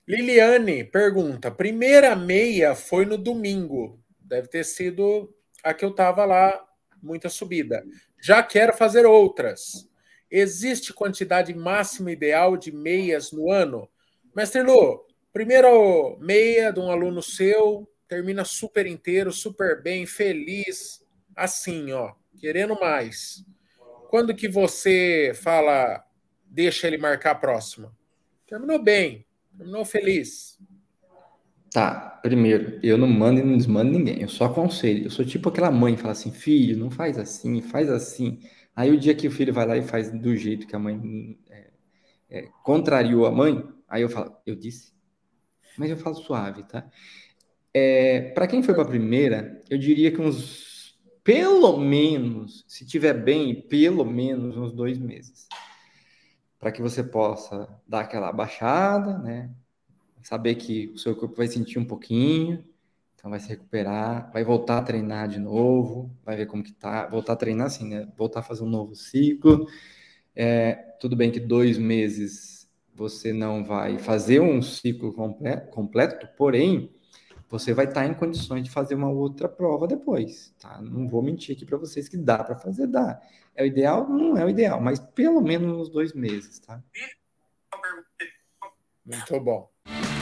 Liliane pergunta: primeira meia foi no domingo. Deve ter sido a que eu estava lá, muita subida. Já quero fazer outras. Existe quantidade máxima ideal de meias no ano? Mestre Lu, primeiro meia de um aluno seu, termina super inteiro, super bem, feliz, assim, ó, querendo mais. Quando que você fala, deixa ele marcar a próxima? Terminou bem, terminou feliz. Tá, primeiro, eu não mando e não desmando ninguém, eu só aconselho. Eu sou tipo aquela mãe que fala assim, filho, não faz assim, faz assim. Aí o dia que o filho vai lá e faz do jeito que a mãe contrariou a mãe, aí eu falo, eu disse, mas eu falo suave, tá? Para quem foi para a primeira, eu diria que pelo menos, se tiver bem, pelo menos uns 2 meses. Para que você possa dar aquela baixada, né? Saber que o seu corpo vai sentir um pouquinho, então vai se recuperar, vai voltar a treinar de novo, vai ver como que tá, voltar a treinar assim, né? Voltar a fazer um novo ciclo. Tudo bem que 2 meses você não vai fazer um ciclo completo, porém, você vai estar em condições de fazer uma outra prova depois, tá? Não vou mentir aqui para vocês que dá para fazer, dá. É o ideal? Não é o ideal, mas pelo menos uns 2 meses, tá? Muito bom.